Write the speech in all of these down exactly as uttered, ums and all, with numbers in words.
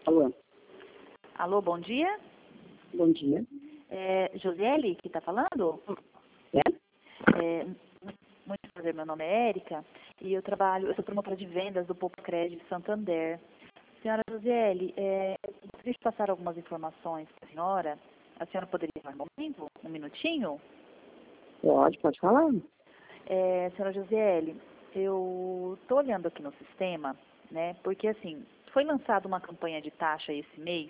Alô, Alô, bom dia. bom dia. É Josiele que está falando? É? É, muito prazer, meu nome é Érica e eu trabalho, eu sou promotora de vendas do Poupa Crédito Santander. Senhora Josiele, é, eu gostaria de passar algumas informações para a senhora. A senhora poderia dar um momento, um minutinho? Pode, pode falar. É, senhora Josiele, eu estou olhando aqui no sistema, né, porque assim, foi lançada uma campanha de taxa esse mês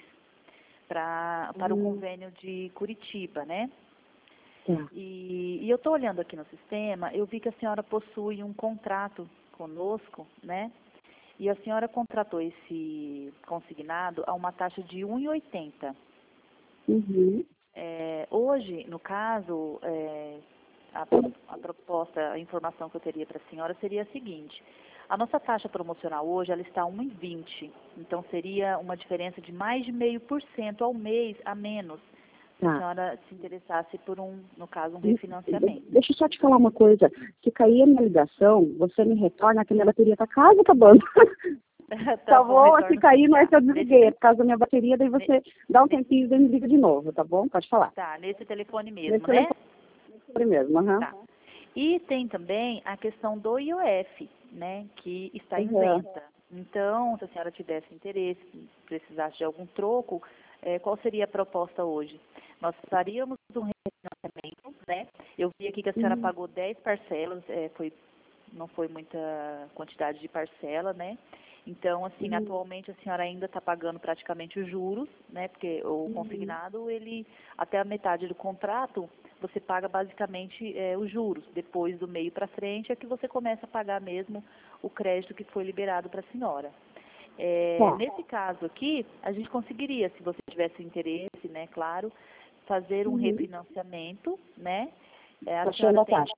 pra, para o Hum, convênio de Curitiba, né? tá. E, e eu estou olhando aqui no sistema, eu vi que a senhora possui um contrato conosco, né? E a senhora contratou esse consignado a uma taxa de um e oitenta. Uhum. É, hoje, no caso, é, a, a proposta, a informação que eu teria para a senhora seria a seguinte. A nossa taxa promocional hoje, ela está a um e vinte. Então, seria uma diferença de mais de meio por cento ao mês a menos, se a Tá. senhora se interessasse por um, no caso, um De- refinanciamento. Deixa eu só te falar uma coisa. Se cair a minha ligação, você me retorna que a minha bateria tá quase acabando. Tá Tá bom, bom? Se retorno cair, sim, não é tá. que eu Nesse, desliguei, é por causa da minha bateria, daí ne- você dá um ne- tempinho e daí me liga de novo, tá bom? Pode falar. tá, nesse telefone Nesse mesmo, né? telefone mesmo, aham. Tá. E tem também a questão do I O F, né, que está Aham. isenta. Então, se a senhora tivesse interesse, precisasse de algum troco, eh, qual seria a proposta hoje? Nós faríamos um refinanciamento, né? Eu vi aqui que a senhora Uhum. pagou dez parcelas, eh, foi, não foi muita quantidade de parcela, né? Então, assim, Uhum. atualmente a senhora ainda está pagando praticamente os juros, né? Porque o Uhum. consignado, ele, até a metade do contrato, você paga basicamente eh, os juros. Depois do meio para frente é que você começa a pagar mesmo o crédito que foi liberado para a senhora. Eh, Tá. nesse caso aqui, a gente conseguiria, se você tivesse interesse, né, claro, fazer um Uhum. refinanciamento, né? Eh, a Baixando senhora a tem taxa.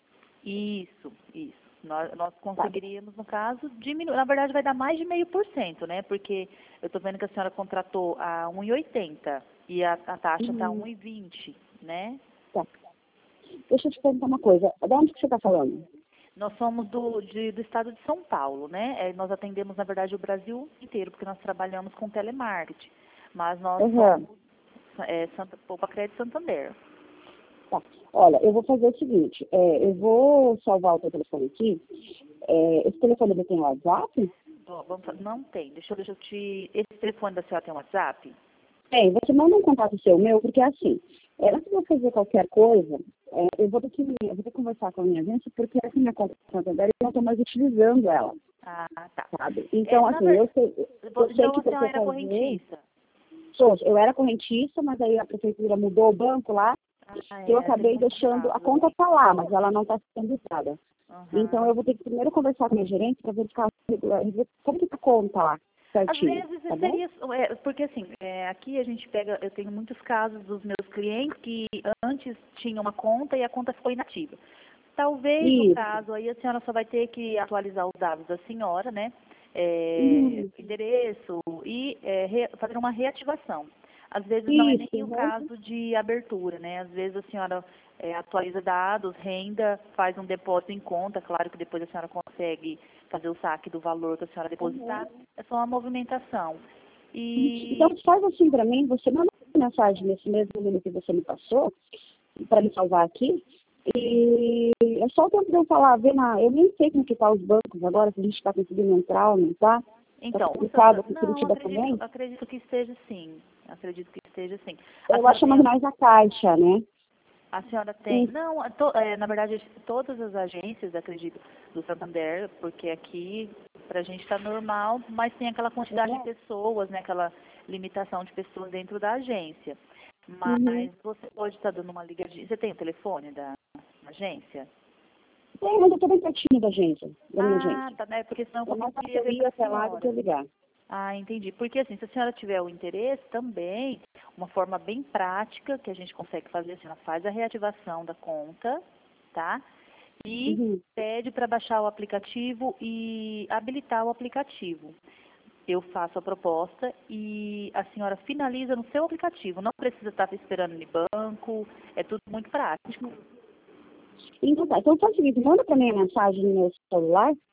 isso, isso. Nós, nós Tá. conseguiríamos, no caso, diminuir. Na verdade, vai dar mais de meio por cento, né? Porque eu estou vendo que a senhora contratou a um e oitenta e a, a taxa está a Uhum. um e vinte, né? Tá. Deixa eu te perguntar uma coisa. De onde que você tá falando? Nós somos do, de- do estado de São Paulo, né? É, nós atendemos, na verdade, o Brasil inteiro, porque nós trabalhamos com telemarketing. Mas nós Aham. somos é, Santa, Poupa Crédito Santander. Tá. Olha, eu vou fazer o seguinte, é, eu vou salvar o teu telefone aqui. É, esse telefone ele tem WhatsApp? Ó, vamos fa- não tem. Deixa eu, deixa eu te... Esse telefone da senhora tem WhatsApp? Tem, você manda um contato seu meu, porque é assim, é, antes de eu fazer qualquer coisa, é, eu, vou ter que, eu vou ter que conversar com a minha agência, porque essa minha conta de Santander, eu não estou mais utilizando ela, Ah, tá. sabe? É, Então, na assim, ver... eu sei, eu sei Então que a para senhora você era fazer, correntista. sou, eu era correntista, mas aí a prefeitura mudou o banco lá, Ah, eu é, tem acabei muitos deixando, a casos conta assim. está lá, mas ela não está sendo usada. Então, eu Aham. vou ter que primeiro conversar com a minha gerente para verificar como que está a conta lá, Às certinho, vezes tá bom? seria, é, porque assim, é, aqui a gente pega, eu tenho muitos casos dos meus clientes que antes tinham uma conta e a conta ficou inativa. Talvez no Isso. caso aí a senhora só vai ter que atualizar os dados da senhora, né? É, Uhum. endereço e é, re- fazer uma reativação. Às vezes não é Isso. nem o Uhum. caso de abertura, né? Às vezes a senhora é, atualiza dados, renda, faz um depósito em conta, claro que depois a senhora consegue fazer o saque do valor que a senhora depositar, Uhum. é só uma movimentação. Então, E faz assim para mim, você manda uma mensagem nesse mesmo número que você me passou, para me salvar aqui, sim. e é só o tempo de eu falar, ver na, eu nem sei como que tá os bancos agora, se a gente está conseguindo entrar ou não está, está Então, o complicado Santa, aqui em não, Curitiba acredito, também. acredito que esteja sim. Acredito que esteja sim. A Eu senhora acho tem mais mais a caixa, né? A senhora tem. Hum, Não, a to- é, na verdade, todas as agências, acredito, do Santander, porque aqui para a gente está normal, mas tem aquela quantidade de pessoas, né, aquela limitação de pessoas dentro da agência. Uhum. Mas você pode estar dando uma ligadinha. Você tem o telefone da agência? Tem, mas eu estou bem pertinho da agência, da minha Ah, agência. tá, né? Porque senão É eu mais conseguiria fácil eu ver ir para a até lá do que eu senhora. ligar. Ah, entendi. Porque assim, se a senhora tiver o interesse também, uma forma bem prática que a gente consegue fazer, a senhora faz a reativação da conta, tá? E Uhum. pede para baixar o aplicativo e habilitar o aplicativo. Eu faço a proposta e a senhora finaliza no seu aplicativo. Não precisa estar esperando no banco, é tudo muito prático. Então tá, então faz o seguinte, manda para mim a mensagem no meu celular,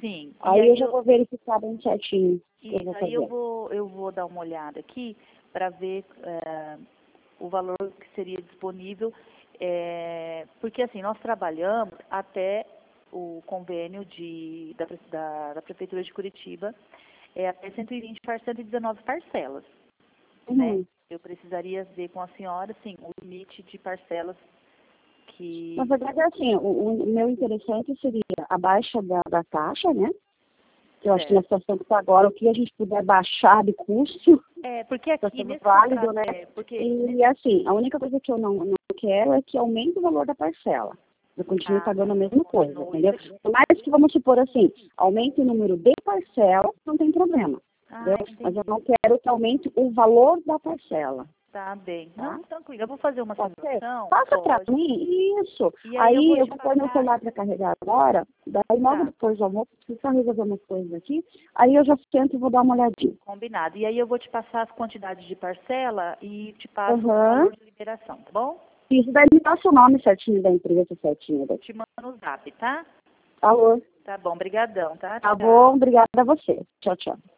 Sim. Aí, aí eu já eu... vou verificar bem certinho. Isso, eu aí eu vou, eu vou dar uma olhada aqui para ver é, o valor que seria disponível, é, porque assim, nós trabalhamos até o convênio de, da, da, da Prefeitura de Curitiba, é até cento e vinte para cento e dezenove parcelas, Uhum. né? Eu precisaria ver com a senhora, assim, o limite de parcelas que... Na verdade, assim, o, o meu interessante seria a baixa da, da taxa, né? Eu acho que na situação que está agora, o que a gente puder baixar de custo, é, porque aqui está sendo nesse válido, caso, né? é, porque E assim, a única coisa que eu não, não quero é que aumente o valor da parcela. Eu continuo ah, pagando a mesma coisa, continue entendeu? isso aqui. Por mais que, vamos supor assim, aumente o número de parcela, não tem problema, Ah, entendeu? entendi. Mas eu não quero que aumente o valor da parcela. Tá bem. Tá? Não, tranquilo. Eu vou fazer uma Pode ser? simulação. Passa para Pode. mim, isso. E aí, Aí eu vou eu te vou pôr meu passar... celular para carregar agora, daí logo Tá. depois do almoço, preciso resolver umas coisas aqui, aí eu já sento e vou dar uma olhadinha. Combinado. E aí eu vou te passar as quantidades de parcela e te passo o Uhum. valor de liberação, tá bom? Isso, daí me passa o nome certinho da empresa, certinho. Daí. Te mando no zap, tá? Alô? Tá bom, brigadão, tá? Tá Tchau. bom, obrigada a você. Tchau, tchau.